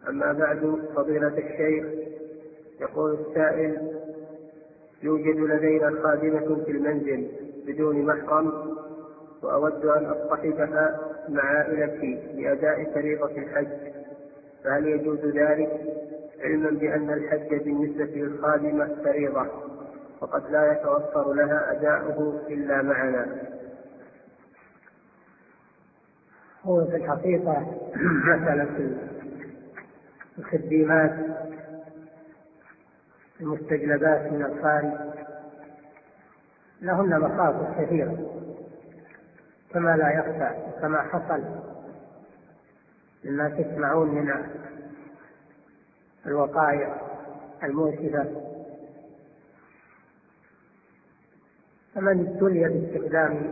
أما بعد، فضيلة الشيخ، يقول السائل: يوجد لدينا خادمة في المنزل بدون محرم، وأود أن أصطحبها مع عائلتي لأداء فريضة الحج، فهل يجوز ذلك؟ علما بأن الحج بالنسبة للخادمة فريضة، وقد لا يتوفر لها أداؤه إلا معنا. هو في الحقيقة مسألة الخديمات المستجلبات من الخارج لهن مخاطر كثيرة، كما لا يخفى كما حصل مما تسمعون من الوقائع المؤسفة. فمن ابتلي باستخدام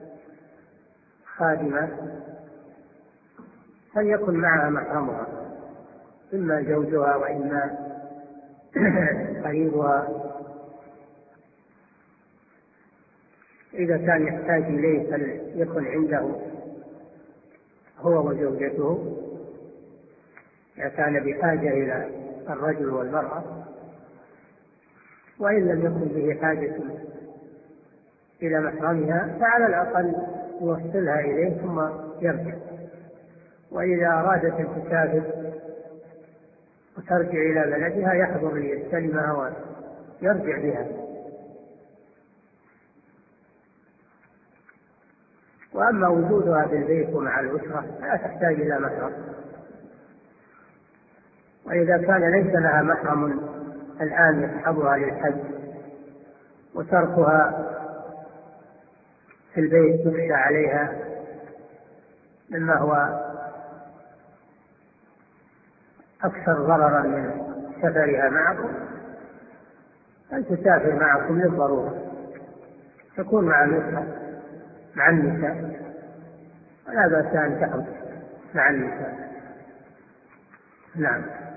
خادمة فليكن معها محرمها، إما زوجها وإما قريبها. إذا كان يحتاج إليه فليكن عنده هو وزوجته، إذا كان بحاجة إلى الرجل والمرأة. وإن لم يكن به حاجة إلى محرمها فعلى الأقل يوصلها إليه ثم يرجع. وإذا أرادت أن تسافر وترجع إلى بلدها يحضر ليستلمها ويرجع بها. وأما وجودها في البيت ومع الأسرة فلا تحتاج إلى محرم. وإذا كان ليس لها محرم الآن يصحبها للحج وتركها في البيت يخشى عليها مما هو أكثر ضررا من سفرها معكم، أن تسافر معكم للضرورة، تكون مع الأسرة مع النساء، ولا بأس أن تحج مع النساء. نعم.